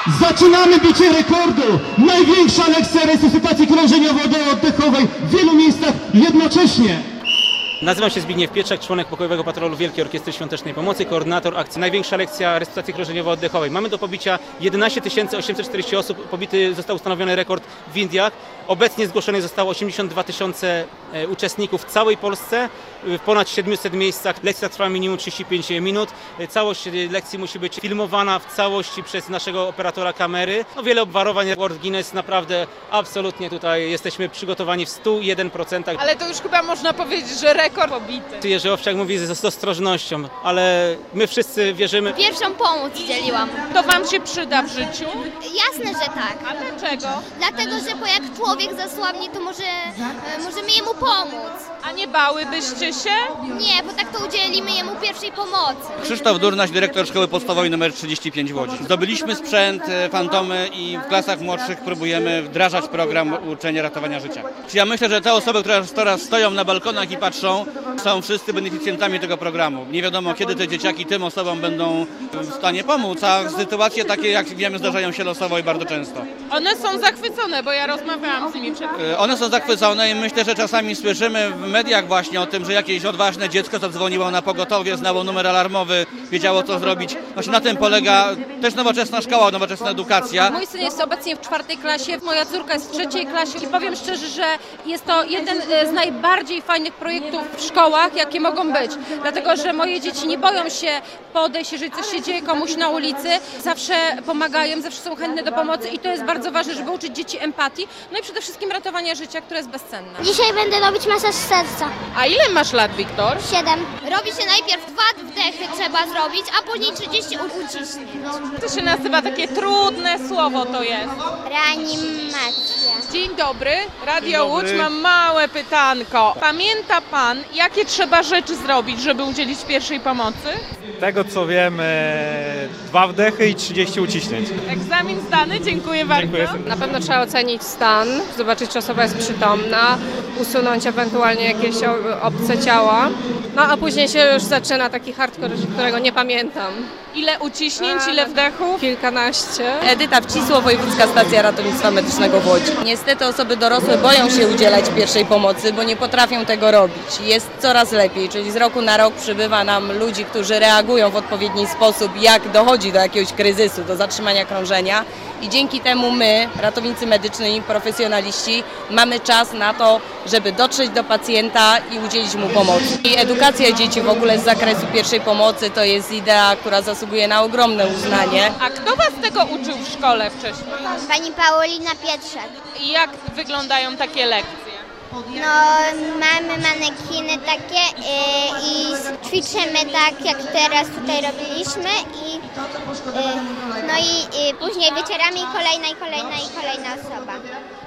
Zaczynamy bicie rekordu! Największa lekcja resuscytacji krążeniowo-oddechowej w wielu miejscach jednocześnie! Nazywam się Zbigniew Pietrzak, członek pokojowego patrolu Wielkiej Orkiestry Świątecznej Pomocy, koordynator akcji Największa lekcja resuscytacji krążeniowo-oddechowej. Mamy do pobicia 11 840 osób, pobity został ustanowiony rekord w Indiach. Obecnie zgłoszonych zostało 82 000 uczestników w całej Polsce, w ponad 700 miejscach. Lekcja trwa minimum 35 minut. Całość lekcji musi być filmowana w całości przez naszego operatora kamery. No, wiele obwarowań, World Guinness, naprawdę absolutnie tutaj jesteśmy przygotowani w 101%. Ale to już chyba można powiedzieć, że rekord pobity. Jerzy Owczak mówi z ostrożnością, ale my wszyscy wierzymy. Pierwszą pomoc dzieliłam. To wam się przyda w życiu? Jasne, że tak. A dlaczego? Dlatego, że bo jak człowiek zasłabnie, to możemy jemu pomóc. A nie bałybyście się? Nie, bo tak to udzielimy jemu pierwszej pomocy. Krzysztof Durnaś, dyrektor Szkoły Podstawowej nr 35 w Łodzi. Zdobyliśmy sprzęt, fantomy i w klasach młodszych próbujemy wdrażać program uczenia ratowania życia. Ja myślę, że te osoby, które teraz stoją na balkonach i patrzą, są wszyscy beneficjentami tego programu. Nie wiadomo, kiedy te dzieciaki tym osobom będą w stanie pomóc, a sytuacje takie, jak wiemy, zdarzają się losowo i bardzo często. One są zachwycone, bo ja rozmawiałam z nimi przed chwilą. One są zachwycone i myślę, że czasami słyszymy w mediach właśnie o tym, że jakieś odważne dziecko zadzwoniło na pogotowie, znało numer alarmowy, wiedziało co zrobić. Właśnie na tym polega też nowoczesna szkoła, nowoczesna edukacja. Mój syn jest obecnie w 4. klasie, moja córka jest w 3. klasie i powiem szczerze, że jest to jeden z najbardziej fajnych projektów w szkołach, jakie mogą być. Dlatego, że moje dzieci nie boją się podejść, jeżeli coś się dzieje komuś na ulicy. Zawsze pomagają, zawsze są chętne do pomocy i to jest bardzo ważne, żeby uczyć dzieci empatii. No i przede wszystkim ratowania życia, które jest bezcenne. Dzisiaj będę robić masaż serca. A ile masz lat, Wiktor? 7. Robi się najpierw 2 wdechy trzeba zrobić, a później 30 uciśnięć. To się nazywa takie trudne słowo to jest. Reanimacja. Dzień dobry, Radio Łódź, mam małe pytanko. Pamięta pan, jakie trzeba rzeczy zrobić, żeby udzielić pierwszej pomocy? Tego co wiem, 2 wdechy i 30 uciśnięć. Egzamin zdany, dziękuję bardzo. Dziękuję. Na pewno trzeba ocenić stan, zobaczyć, czy osoba jest przytomna, usunąć ewentualnie jakieś obce ciała. No a później się już zaczyna taki hardcore, którego nie pamiętam. Ile uciśnięć, ile wdechów? Kilkanaście. Edyta Wcisło, Wojewódzka Stacja Ratownictwa Medycznego w Łodzi. Niestety osoby dorosłe boją się udzielać pierwszej pomocy, bo nie potrafią tego robić. Jest coraz lepiej, czyli z roku na rok przybywa nam ludzi, którzy reagują w odpowiedni sposób, jak dochodzi do jakiegoś kryzysu, do zatrzymania krążenia. I dzięki temu my, ratownicy medyczni, profesjonaliści, mamy czas na to, żeby dotrzeć do pacjenta i udzielić mu pomocy. I edukacja dzieci w ogóle z zakresu pierwszej pomocy to jest idea, która zasługuje na ogromne uznanie. A kto was tego uczył w szkole wcześniej? Pani Paulina Pietrzak. I jak wyglądają takie lekcje? No, mamy manekiny takie i ćwiczymy tak, jak teraz tutaj robiliśmy no i później wycieramy i kolejna osoba.